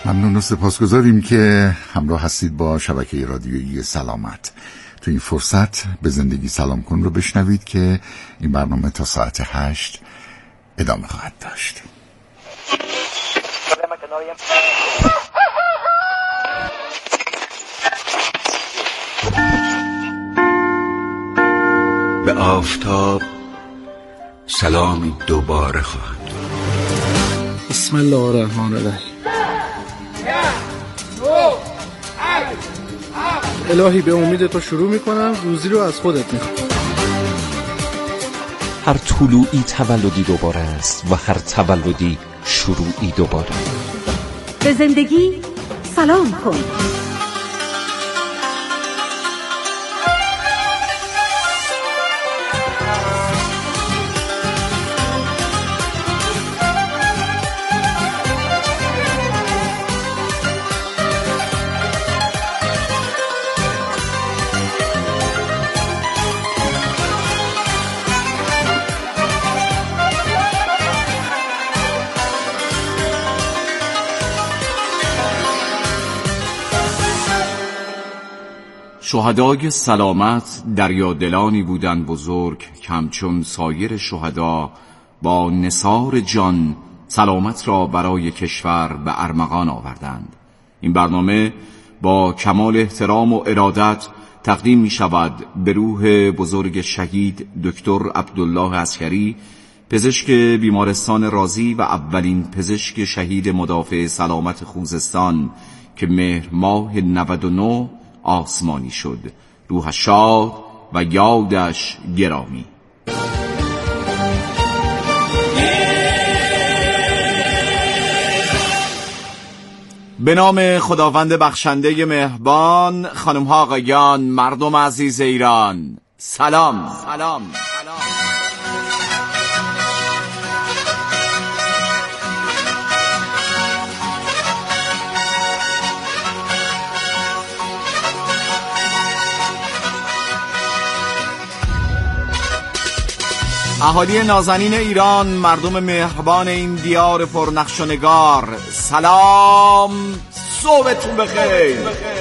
ممنون و سپاسگزاریم که همراه هستید با شبکه رادیویی سلامت. تو این فرصت به زندگی سلام کن رو بشنوید که این برنامه تا ساعت 8 ادامه خواهد داشت. به آفتاب سلامی دوباره خواهد. بسم الله الرحمن الرحیم. الهی به امید تو شروع میکنم، روزی رو از خودت میخوام. هر طلوعی تولدی دوباره است و هر تولدی شروعی دوباره. به زندگی سلام کن. شهدای سلامت دریادلانی بودند بزرگ، همچون سایر شهدا با نثار جان سلامت را برای کشور به ارمغان آوردند. این برنامه با کمال احترام و ارادت تقدیم می شود به روح بزرگ شهید دکتر عبدالله عسکری، پزشک بیمارستان رازی و اولین پزشک شهید مدافع سلامت خوزستان که مهر ماه 99 آسمانی شد. روحش شاد و یادش گرامی. به نام خداوند بخشنده مهربان. خانم ها آقایان، مردم عزیز ایران، سلام. اهالی نازنین ایران، مردم مهربان این دیار پرنقش و نگار، سلام، صبحتون بخیر.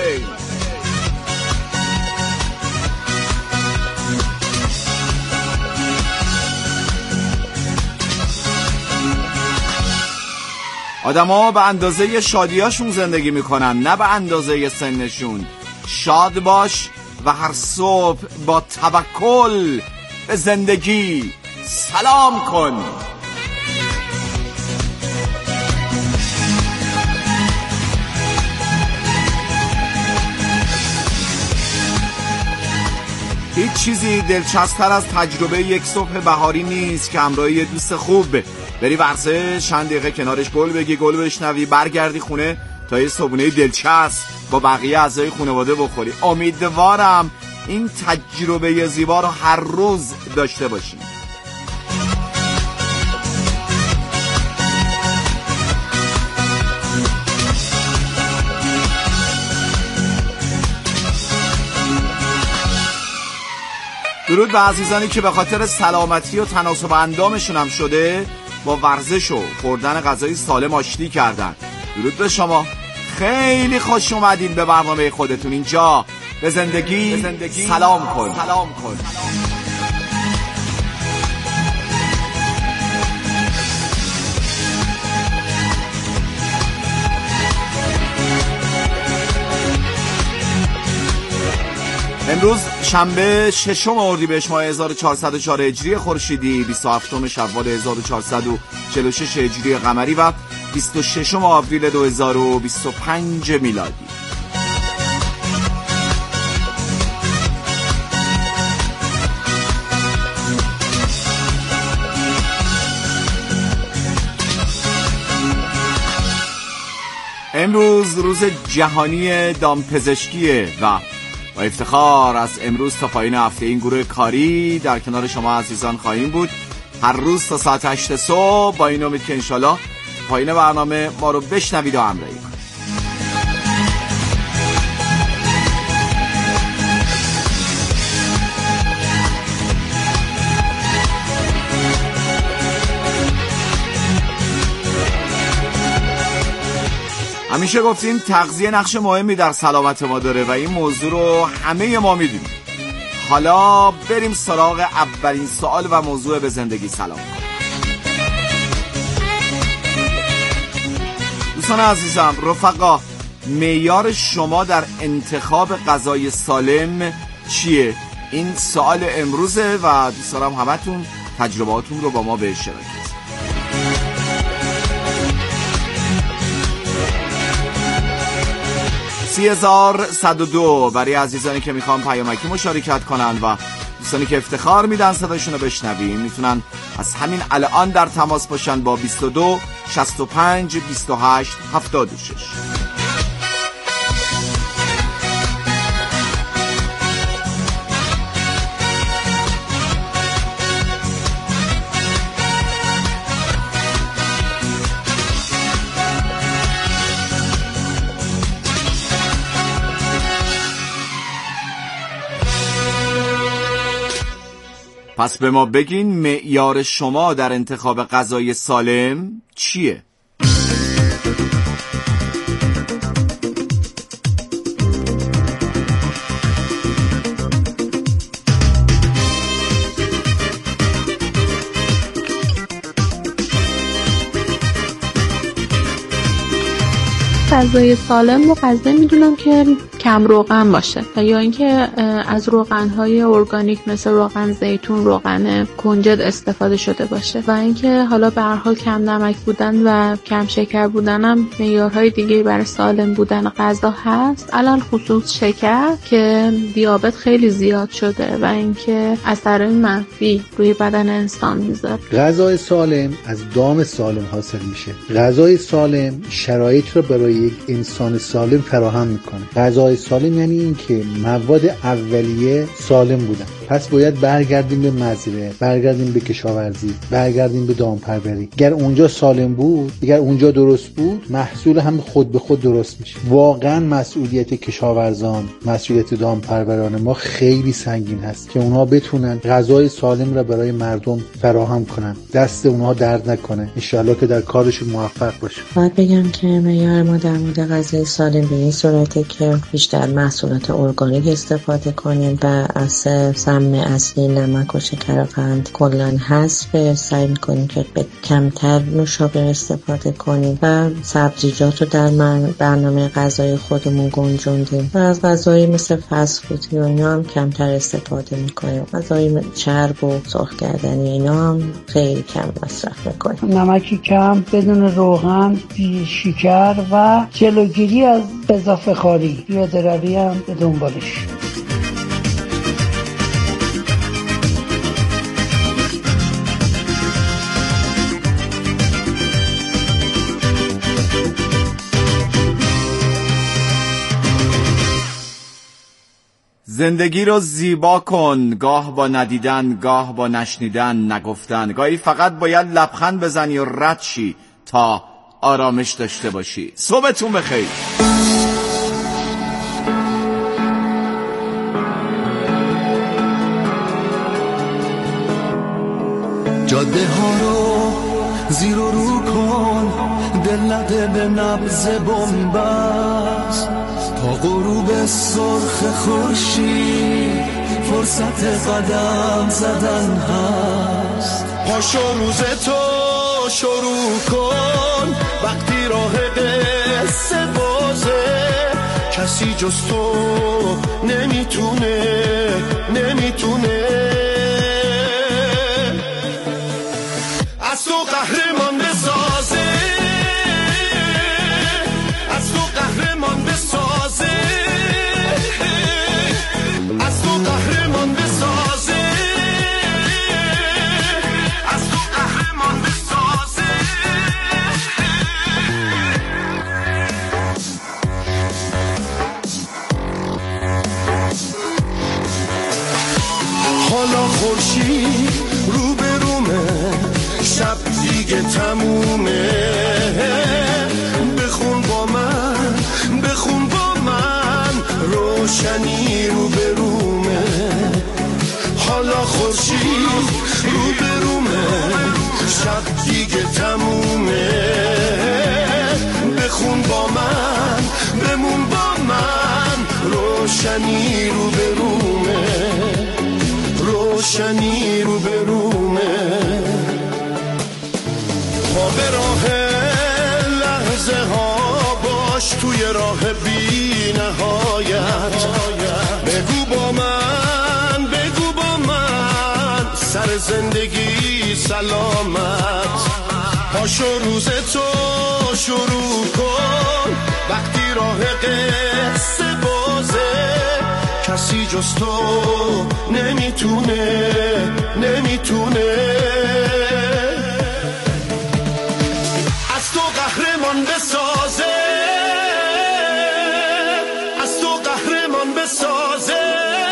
آدم ها به اندازه شادیاشون زندگی میکنن، نه به اندازه سنشون. شاد باش و هر صبح با توکل به زندگی سلام کن. هیچ چیزی دلچسب‌تر از تجربه یک صبح بهاری نیست که همراه یه دوست خوب بری ورزش، چند دقیقه کنارش گل بگی، گل بشنوی، برگردی خونه تا یه صبحونه دلچسب با بقیه اعضای خانواده بخوری. امیدوارم این تجربه زیبا رو هر روز داشته باشیم. درود به عزیزانی که به خاطر سلامتی و تناسب اندامشون هم شده با ورزش و خوردن غذای سالم آشتی کردن. درود به شما، خیلی خوش اومدین به برنامه خودتون. اینجا به زندگی سلام کن. امروز شنبه 6 اردیبهشت ماه 1404 هجری خورشیدی، 27 شوال 1446 هجری قمری و 26 آوریل 2025 میلادی. امروز روز جهانی دامپزشکیه و با افتخار از امروز تا پایین هفته این گروه کاری در کنار شما عزیزان خواهیم بود، هر روز تا ساعت 8 صبح، با این امید که انشالله پایین برنامه ما رو بشنوید و همراهی کنید. همیشه گفتیم تغذیه نقش مهمی در سلامت ما داره و این موضوع رو همه ما میدونیم. حالا بریم سراغ اولین سوال و موضوع به زندگی سلام کن. دوستان عزیزم، رفقا، معیار شما در انتخاب غذای سالم چیه؟ این سوال امروزه و دوست دارم همتون تجربهاتون رو با ما به اشتراک بذارید. 3102 برای عزیزانی که میخوان پیامکی مشارکت کنن و دوستانی که افتخار میدن صداشون رو بشنویم میتونن از همین الان در تماس باشن با 22 65 28 76. پس به ما بگین معیار شما در انتخاب غذای سالم چیه؟ غذای سالم رو غذا میدونم که کم روغن باشه و یا اینکه از روغن‌های ارگانیک مثل روغن زیتون، روغن کنجد استفاده شده باشه و اینکه حالا به هر حال کم نمک بودن و کم شکر بودن هم معیارهای دیگه برای سالم بودن غذا هست. علل خصوص شکر که دیابت خیلی زیاد شده و اینکه اثر منفی روی بدن انسان میذاره. غذای سالم از دام سالم حاصل میشه. غذای سالم شرایط رو برای یک انسان سالم فراهم میکنه. غذای سالم یعنی این که مواد اولیه سالم بودن. پس باید برگردیم به مزرعه، برگردیم به کشاورزی، برگردیم به دامپروری. اگر اونجا سالم بود، اگر اونجا درست بود، محصول هم خود به خود درست میشه. واقعا مسئولیت کشاورزان، مسئولیت دامپروران ما خیلی سنگین هست که اونها بتونن غذای سالم را برای مردم فراهم کنن. دست اونها درد نکنه. ان شاءالله که در کارشون موفق باشه. باید بگم که معیار ما در مورد غذای سالم به این صورته که بیشتر محصولات ارگانیک استفاده کنیم و از سم اصلی نمک و شکر و قند کلاً حذف، سعی می‌کنیم که به کمتر نوشابه استفاده کنیم و سبزیجات رو در برنامه غذای خودمون گنجوندیم و از غذایی مثل فست فود و اینا هم کمتر استفاده می‌کنیم. غذای چرب و سرخ کردنی اینا هم خیلی کم مصرف می‌کنیم. نمکی کم، بدون روغن، بی شکر و جلوگیری از اضافه خواری. پیاده‌روی هم به دنبالش. زندگی رو زیبا کن، گاه با ندیدن، گاه با نشنیدن، نگفتن. گاهی فقط باید لبخند بزنی و رد شی تا آرامش داشته باشی. صبحتون بخیر. جاده ها رو زیر و رو کن، دل نده به نبض بنبست، تا غروب سرخ خورشید فرصت قدم زدن هست. پاشو روز تو شروع کن، وقتی راه قصه بازه، کسی جز تو نمیتونه از تو قهرمان بسازه، از تو قهرمان بسازه، از تو قهرمان بسازه، از تو قهرمان بسازه. حالا خورشید رو به رومه، شب دیگه تمومه، بخون با من روشنی رو به رومه. حالا خورشید رو به رومه، شب دیگه تمومه، بخون با من روشنی رو به رومه، روشنی رو به رومه. ما به راه لحظه ها باش، توی راه بی نهایت. بگو با من، بگو با من، سر زندگی سلامت. پاشو روز تو شروع کن، وقتی راه قصه بازه. کسی جز تو نمیتونه، نمیتونه از تو قهرمان بسازه، از تو قهرمان بسازه،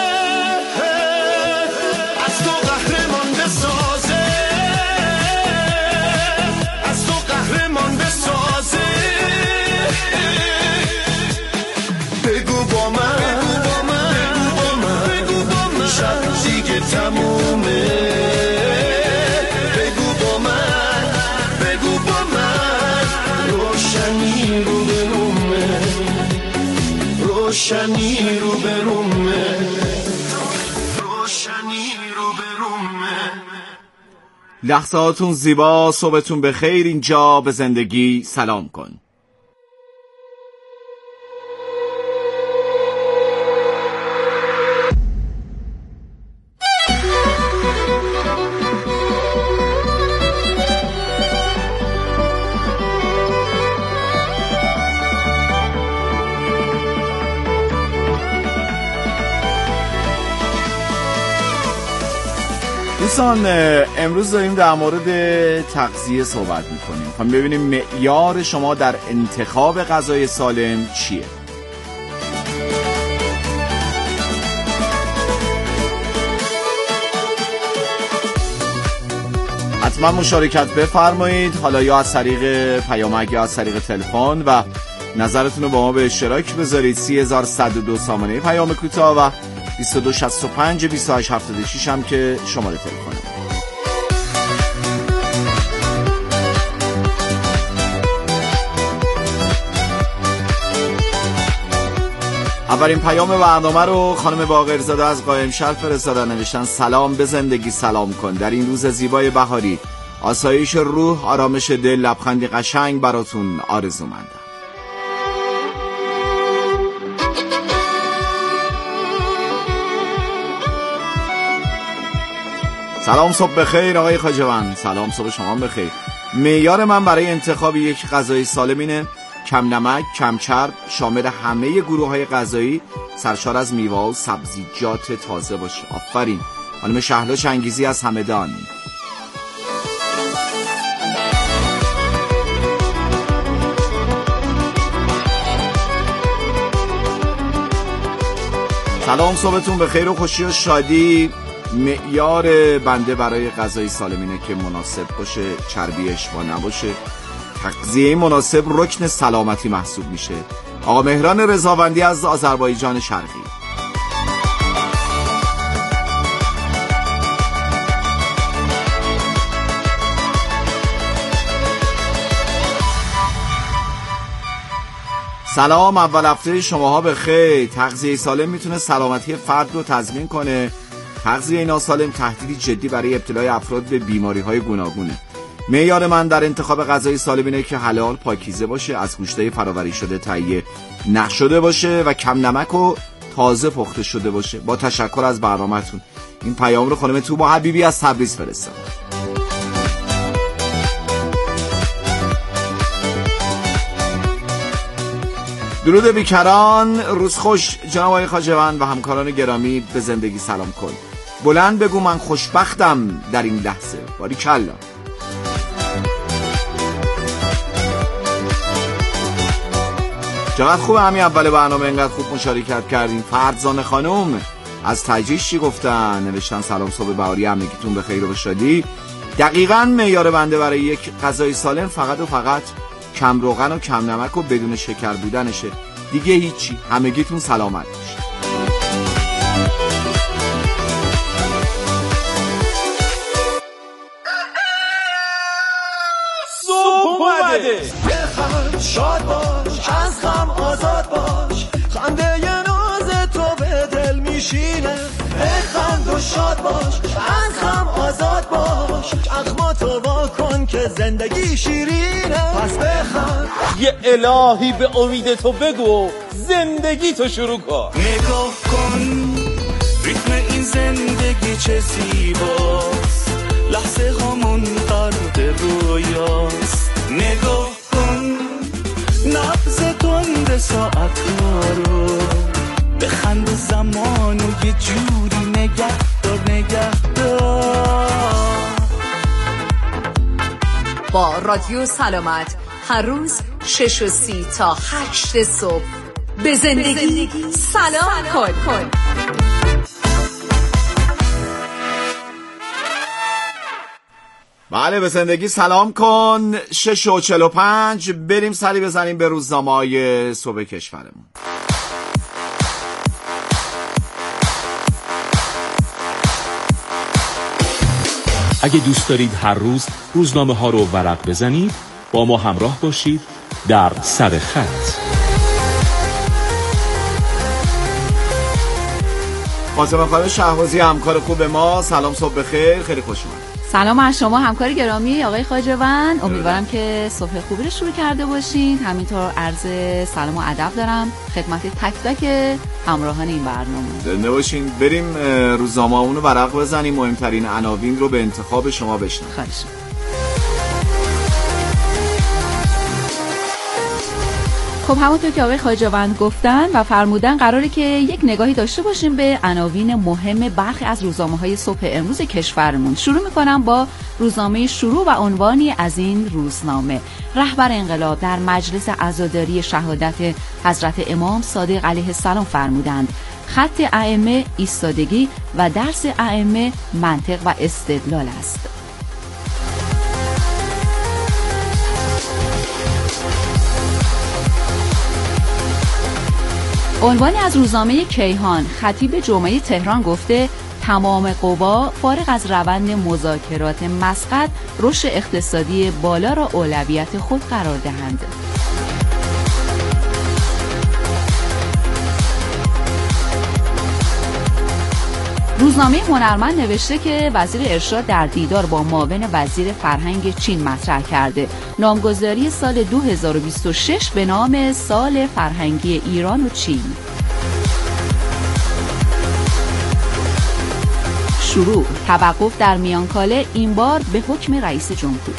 از تو قهرمان بسازه، از تو قهرمان بسازه. بگو با من، بگو با من، شب دیگه تمومه. بگو با من، بگو با من، روشنی رو به رومه، روشنی رو به رومه، روشنی رو به رومه. لحظه هاتون زیبا، صبحتون بخیر. اینجا به زندگی سلام کن. دوستان، امروز داریم در مورد تغذیه صحبت میکنیم. میخوایم ببینیم معیار شما در انتخاب غذای سالم چیه. حتما مشارکت بفرمایید، حالا یا از طریق پیامک یا از طریق تلفن، و نظرتون رو با ما به اشتراک بذارید. 3102 سامانه پیام کوتاه و 2265 2876 هم که شماره تلفنه. اولین پیام برنامه رو خانم باقرزاده از قائمشهر فرستادن. نوشتن سلام، به زندگی سلام کن. در این روز زیبای بهاری آسایش روح، آرامش دل، لبخندی قشنگ براتون آرزومندم. سلام، صبح بخیر آقای خواجه‌وند. سلام، صبح شما بخیر. معیار من برای انتخاب یک غذای سالم اینه: کم نمک، کم چرب، شامل همه گروه‌های غذایی، سرشار از میوه و سبزیجات تازه باشه. آفرین. خانم شهلا چنگیزی از همدان. سلام، صبحتون بخیر و خوشی و شادی. معیار بنده برای غذای سالم اینه که مناسب باشه، چربی اشباع نباشه. تغذیه مناسب رکن سلامتی محسوب میشه. آقا مهران رضاوندی از آذربایجان شرقی. سلام، اول هفته شماها بخیر. تغذیه سالم میتونه سلامتی فرد رو تضمین کنه. تغذیه ناسالم تهدیدی جدی برای ابتلای افراد به بیماری‌های گوناگونه. معیار من در انتخاب غذای سالم اینه که حلال، پاکیزه باشه، از گوشت‌های فرآوری شده تهیه نشده باشه و کم نمک و تازه پخته شده باشه. با تشکر از برنامه‌تون. این پیام رو خانم توبا حبیبی از تبریز فرستاد. درود بیکران، روز خوش جناب آقای خواجه‌وند و همکاران گرامی. به زندگی سلام کن. بلند بگو من خوشبختم در این لحظه. باریکلا. چقدر خوبه همین اول برنامه اینقدر خوب مشارکت کردیم. فرزانه خانم از تجریش چی گفتن؟ نوشتن سلام، صبح بهاری، همگیتون بخیر و به شادی. دقیقاً معیار بنده برای یک غذای سالم فقط و فقط کم روغن و کم نمک و بدون شکر بودنشه. دیگه هیچی. همگیتون سلامت باشید. صبح اومده، بخند شاد باش، از غم آزاد باش، خنده ناز تو به میچینه. بخند و شاد باش، از غم آزاد باش، اخماتو وا کن که زندگی شیرینه. پس بخند، یه الهی به امید تو بگو زندگی تو شروع کن. نگاه کن ریتم این زندگی چه زیباست، لحظه هامون غرق رویاست. نگاه کن نبض تند ساعت رو، بخند زمانو یه جوری نگهدار نگهدار. با رادیو سلامت هر روز 6:30 تا 8 صبح به زندگی سلام کن. بله، به زندگی سلام کن. 6:45 بریم سری بزنیم به روزنامه‌های صبح کشورمون. اگه دوست دارید هر روز روزنامه ها رو ورق بزنید، با ما همراه باشید در سر خط. فاطمه خانم شهبازی همکار خوب ما، سلام، صبح بخیر، خیلی خوش اومدید. سلام از شما همکار گرامی آقای خواجه‌وند، امیدوارم که صبح خوبی رو شروع کرده باشین. همینطور عرض سلام و ادب دارم خدمت تک تک همراهان این برنامه. زنده باشین. بریم روزنامه‌مون رو ورق بزنیم، مهمترین عناوین رو به انتخاب شما بشنویم. خواهش. خب همونطور که آقای خواجه‌وند گفتن و فرمودن، قراره که یک نگاهی داشته باشیم به عناوین مهم برخی از روزنامه‌های صبح امروز کشورمون. شروع می‌کنم با روزنامه شروع و عنوانی از این روزنامه: رهبر انقلاب در مجلس عزاداری شهادت حضرت امام صادق علیه السلام فرمودند خط ائمه ایستادگی و درس ائمه منطق و استدلال است. عنوانی از روزنامه کیهان: خطیب جمعه تهران گفته تمام قوا فارغ از روند مذاکرات مسقط رشد اقتصادی بالا را اولویت خود قرار دهند. روزنامه هنرمند نوشته که وزیر ارشاد در دیدار با معاون وزیر فرهنگ چین مطرح کرده نامگذاری سال 2026 به نام سال فرهنگی ایران و چین. شروع: توقف در میانکاله این بار به حکم رئیس جمهور.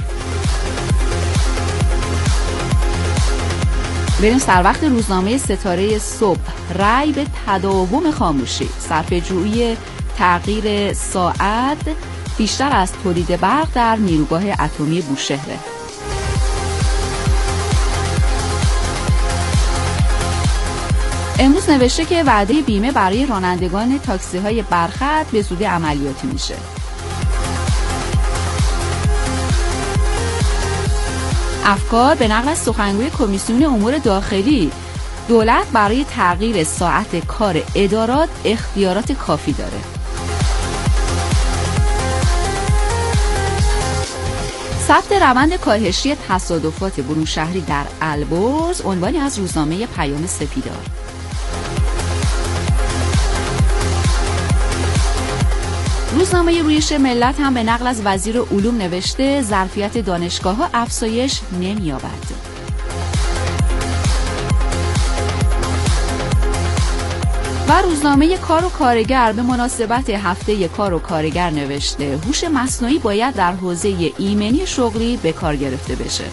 بریم سر وقت روزنامه ستاره صبح: رأی به تداوم خاموشی، صرفه‌جویی تغییر ساعت بیشتر از تولید برق در نیروگاه اتمی بوشهر. امروز نوشته که وعده بیمه برای رانندگان تاکسی‌های برخط به زودی عملیاتی میشه. افکار به نقل از سخنگوی کمیسیون امور داخلی: دولت برای تغییر ساعت کار ادارات اختیارات کافی داره. ثبت روند کاهشی تصادفات برون شهری در البرز، عنوانی از روزنامه پیام سپیدار. روزنامه رویش ملت هم به نقل از وزیر علوم نوشته ظرفیت دانشگاه‌ها افزایش نمی‌یابد. و روزنامه کار و کارگر به مناسبت هفته کار و کارگر نوشته هوش مصنوعی باید در حوزه ایمنی شغلی به کار گرفته بشه.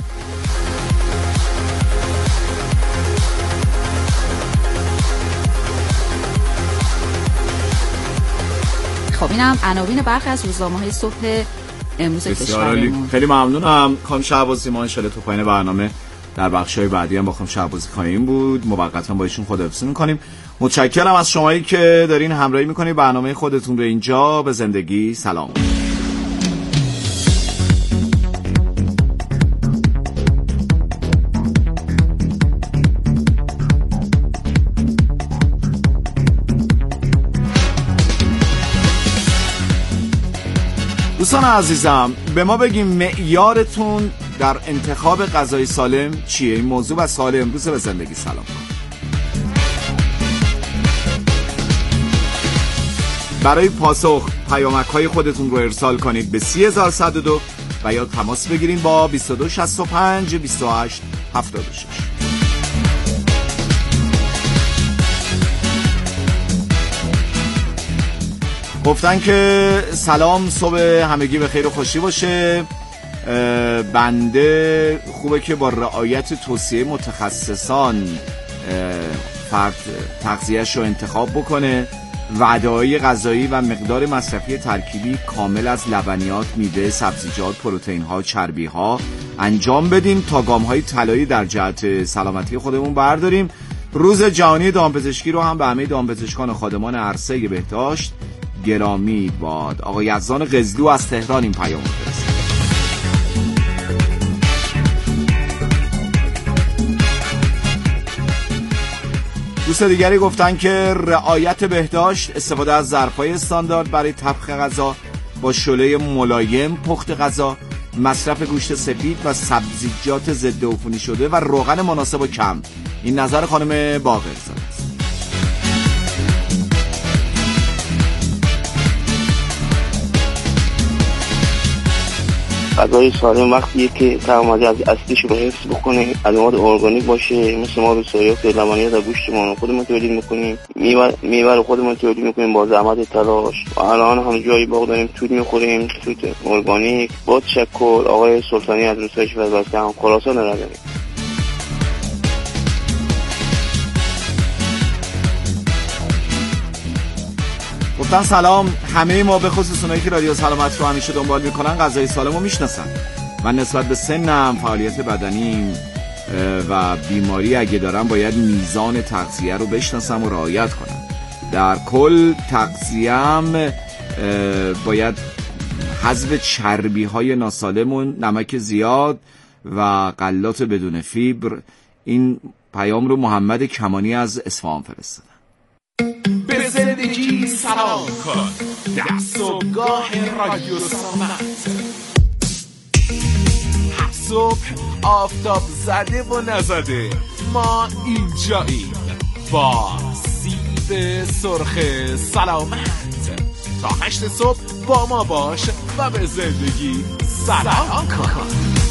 خب اینم عناوین برخی از روزنامه‌های صبح امروز کشورمون. خیلی ممنونم خانم شهبازی. ما ان شاءالله تو پایین برنامه در بخش‌های بعدی هم با خانم شهبازی خواهیم بود. موقتا با ایشون خداحافظی می‌کنیم. متشکرم از شمایی که دارین همراهی می‌کنید برنامه خودتون رو اینجا. به زندگی سلام. دوستان عزیزم، به ما بگیم معیارتون در انتخاب غذای سالم چیه؟ این موضوع و سوال امروز به زندگی سلام کن. برای پاسخ پیامک‌های خودتون رو ارسال کنید به 30102 و یا تماس بگیرید با 2265 28 76. گفتن که سلام، صبح همگی به خیر و خوشی باشه. بنده خوبه که با رعایت توصیه متخصصان فرد تغذیه‌اش رو انتخاب بکنه. وعده‌های غذایی و مقدار مصرفی ترکیبی کامل از لبنیات، میوه، سبزیجات، پروتئین‌ها، چربی‌ها انجام بدیم تا گام‌های طلایی در جهت سلامتی خودمون برداریم. روز جهانی دامپزشکی رو هم به همه دامپزشکان و خادمان عرصه بهداشت گرامی باد. آقای یزدان قزلو از تهران این پیام فرستاد. دوست دیگری گفتن که رعایت بهداشت، استفاده از ظرف‌های استاندارد برای طبخ غذا با شعله ملایم، پخت غذا، مصرف گوشت سفید و سبزیجات ضد عفونی شده و روغن مناسب و کم. این نظر خانم باقرزاده است. غذای سالم وقتیه که تعامل از اصلیش رو حفظ بکنه، از مواد ارگانیک باشه، مثل ما سویات، لبنیات و گوشت ما خودمون تولید میکنیم، میوه رو خودمون تولید میکنیم با زحمت تلاش. و الان هم جایی باغ داریم توت میخوریم، توت ارگانیک. با تشکر آقای سلطانی از روستای شیراز هم خراسان رادنی. گفتن سلام، همه ما به خصوص اونایی که رادیو سلامت رو همیشه دنبال میکنن غذای سالم رو میشناسن. من نسبت به سنم، فعالیت بدنیم و بیماری اگه دارم باید میزان تغذیه رو بشناسم و رعایت کنم. در کل تغذیه‌ام باید حذف چربی های ناسالم و نمک زیاد و غلات بدون فیبر. این پیام رو محمد کمانی از اصفهان فرستادن. به زندگی سلام کن، در صبحگاه رادیو سلامت. هر صبح آفتاب زده و نزده ما اینجاییم با سیب سرخ سلامت. تا 8 صبح با ما باش و به زندگی سلام کن.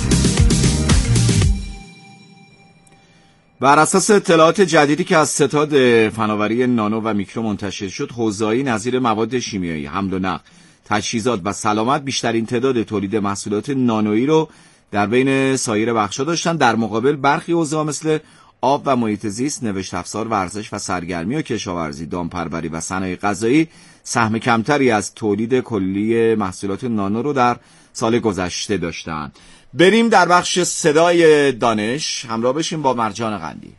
بر اساس اطلاعات جدیدی که از ستاد فناوری نانو و میکرو منتشر شد، حوزه‌ای نظیر مواد شیمیایی، حمل و نقل، تجهیزات و سلامت بیشترین تعداد تولید محصولات نانویی رو در بین سایر بخش‌ها داشتن. در مقابل برخی حوزه‌ها مثل آب و محیط زیست، نوشت افزار، ورزش و سرگرمی و کشاورزی، دامپروری و صنایع غذایی سهم کمتری از تولید کلی محصولات نانو رو در سال گذشته داشتن. بریم در بخش صدای دانش همراه بشیم با مرجان قندی.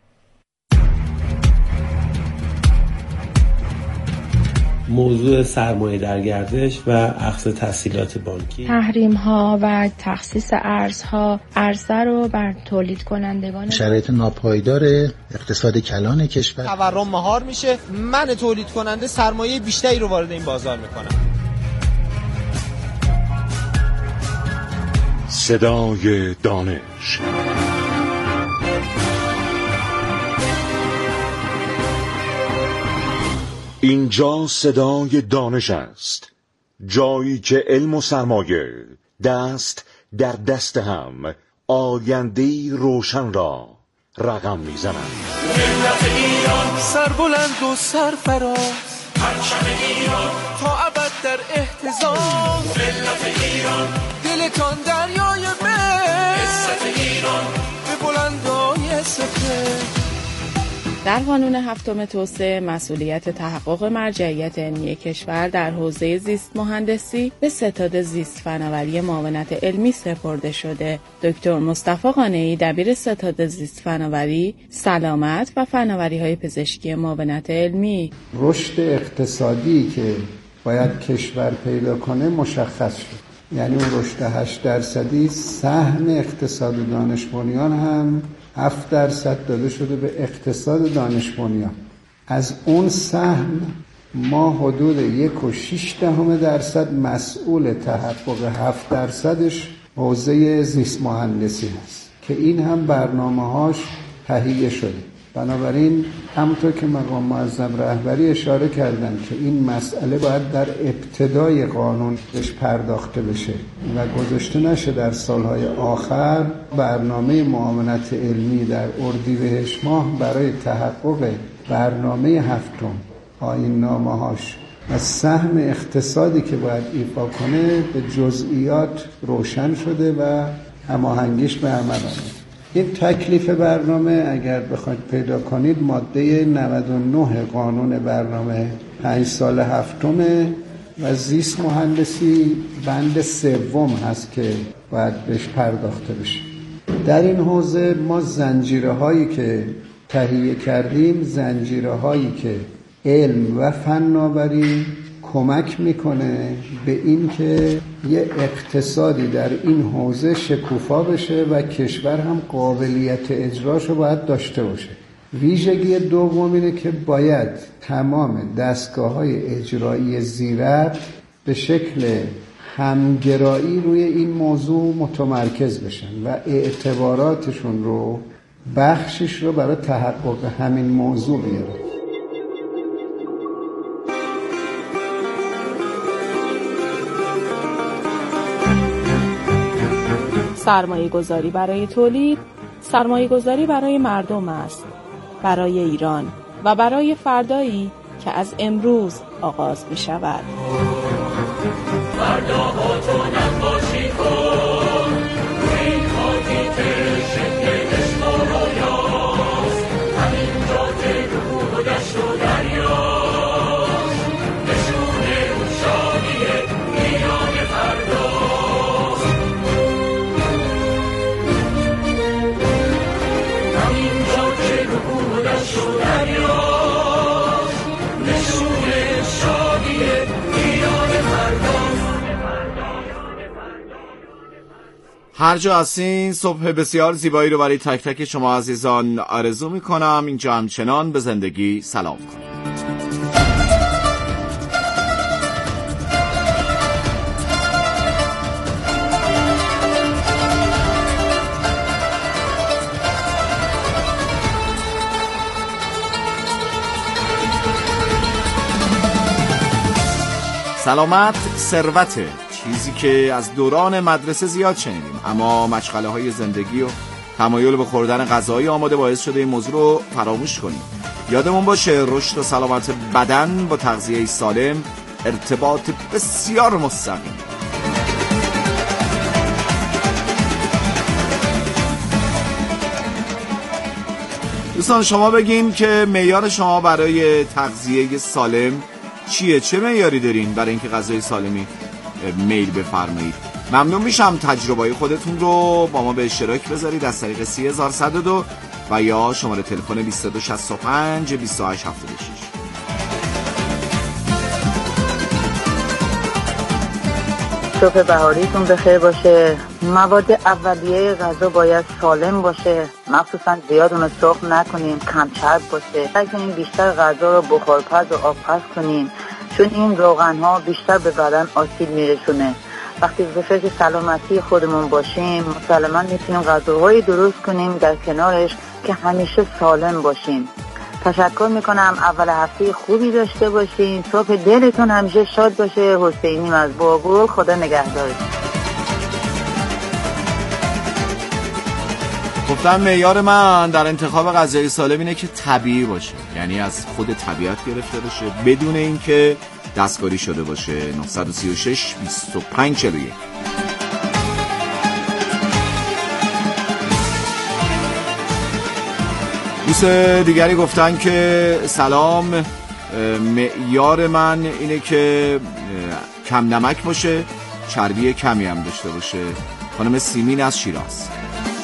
موضوع سرمایه در گردش و اخذ تسهیلات بانکی، تحریم ها و تخصیص ارزها، عرضه رو بر تولید کنندگان، شرایط ناپایدار اقتصاد کلان کشور، تورم مهار میشه، من تولید کننده سرمایه بیشتری رو وارد این بازار میکنم. صدای دانش. اینجا صدای دانش است، جایی که علم و سرمایه دست در دست هم آینده‌ای روشن را رقم میزنند. ملت ایران سربلند و سرفراز، پرچم ایران تا ابد در احتضان. ملت ایران دلتان دریای مهر، عزت ایران به بلندای سپهر. در قانون 7 توسعه مسئولیت تحقق مرجعیت علمی کشور در حوزه زیست مهندسی به ستاد زیست فناوری معاونت علمی سپرده شده. دکتر مصطفی قانعی دبیر ستاد زیست فناوری، سلامت و فناوری‌های پزشکی معاونت علمی: رشد اقتصادی که باید کشور پیدا کنه مشخص شد. یعنی اون رشد 8% سهم اقتصاد دانش بنیان هم 7% داده شده به اقتصاد دانش بنیان. از اون سهم ما حدود 1.6% مسئول تحقق 7%ش حوزه زیست مهندسی هست که این هم برنامه‌هاش تهیه شده. بنابراین همونطور که مقام معظم رهبری اشاره کردن که این مسئله باید در ابتدای قانون بهش پرداخته بشه و گذاشته نشه در سالهای آخر. برنامه معاونت علمی در اردیبهشت ماه برای تحقق برنامه هفتم آیین نامه‌هاش و سهم اقتصادی که باید ایفا کنه به جزئیات روشن شده و هماهنگیش به عمل آمده. این تکلیف برنامه اگر بخواید پیدا کنید ماده 99 قانون برنامه 5 سال هفتمه و زیست مهندسی بند سوم هست که باید بهش پرداخته بشه. در این حوزه ما زنجیره هایی که تهیه کردیم، زنجیره هایی که علم و فناوری کمک میکنه به این که یه اقتصادی در این حوزه شکوفا بشه و کشور هم قابلیت اجراشو باید داشته باشه. ویژگی دوم اینه که باید تمام دستگاه‌های اجرایی زیرک به شکل همگرایی روی این موضوع متمرکز بشن و اعتباراتشون رو بخشش رو برای تحقق همین موضوع بیارن. سرمایه گذاری برای تولید، سرمایه گذاری برای مردم است، برای ایران و برای فردایی که از امروز آغاز می شود. فرداها تو نقاشی کن، این خاکی که شکل عشق و رویاست، همین جاده رو دشت و دریاست، نشونه شادی ایران فرداست. همین جاده رو دشت و دریاست، نشونه شادی ایران فرداست. هر جا هستین صبح بسیار زیبایی رو برای تک تک شما عزیزان آرزو میکنم. اینجا همچنان به زندگی سلام کنید. سلامت ثروته، چیزی که از دوران مدرسه زیاد شنیدیم، اما مشغله های زندگی و تمایل به خوردن غذای آماده باعث شده این موضوع رو فراموش کنیم. یادمون باشه رشد و سلامت بدن با تغذیه سالم ارتباط بسیار مستقیم. دوستان شما بگین که معیار شما برای تغذیه سالم چیه؟ چه معیاری دارین برای اینکه غذای سالمی میل بفرمایید؟ ممنون میشم تجربه خودتون رو با ما به اشتراک بذارید از طریق 3102 و یا شماره تلفن 2265 2876. صبح بهاریتون بخیر باشه. مواد اولیه غذا باید سالم باشه، مخصوصا زیاد اون رو سرخ نکنیم، کم چرب باشه. سعی کنیم بیشتر غذا رو بخارپز و آبپز کنیم، چون این روغن ها بیشتر به بدن آسیب میرسونه. وقتی به فکر سلامتی خودمون باشیم مسلما میتونیم غذاهایی درست کنیم در کنارش که همیشه سالم باشیم. تشکر میکنم. اول هفته خوبی داشته باشین. صبح دلتون همیشه شاد باشه. حسینیم از باگل. خدا نگهدارتون. گفتم معیار من در انتخاب غذای سالم اینه که طبیعی باشه، یعنی از خود طبیعت گرفته باشه بدون اینکه دستکاری شده باشه. 936 25 41. دوست دیگری گفتن که سلام، معیار من اینه که کم نمک باشه، چربی کمی هم داشته باشه. خانم سیمین از شیراز.